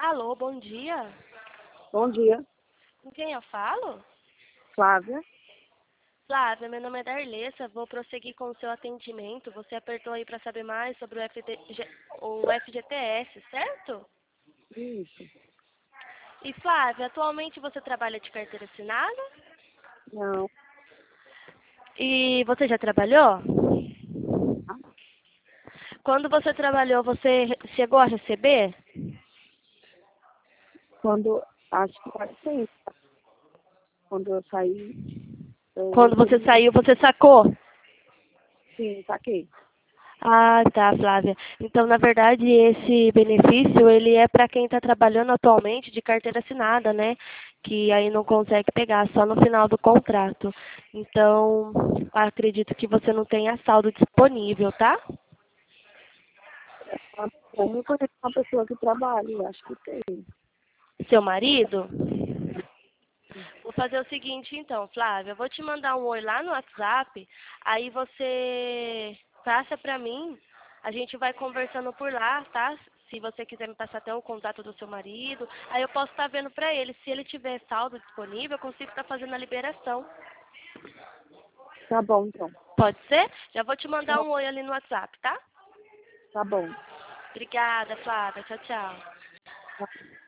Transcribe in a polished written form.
Alô, bom dia. Bom dia, Com quem eu falo? Flávia. Flávia, meu nome é Darlessa, vou prosseguir com o seu atendimento. Você apertou aí para saber mais sobre o FGTS, certo? Isso. E Flávia, atualmente você trabalha de carteira assinada? Não. E você já trabalhou? Quando você trabalhou, você chegou a receber? Quando, acho que pode ser isso. Quando eu saí, eu Quando você recebi. saiu, você sacou? Sim, saquei. Ah, tá, Flávia. Então, na verdade, esse benefício, ele é para quem está trabalhando atualmente de carteira assinada, né? Que aí não consegue pegar só no final do contrato. Então, acredito que você não tenha saldo disponível, tá? Eu não conheço uma pessoa que trabalha, eu acho que tem. Seu marido? Vou fazer o seguinte, então, Flávia. Eu vou te mandar um oi lá no WhatsApp. Aí você passa para mim. A gente vai conversando por lá, tá? Se você quiser me passar até o contato do seu marido, aí eu posso estar vendo para ele. Se ele tiver saldo disponível, eu consigo estar fazendo a liberação. Tá bom, então. Pode ser? Já vou te mandar Tá, um oi ali no WhatsApp, tá? tá bom. Obrigada, Flávia. Tchau, tchau. Tá.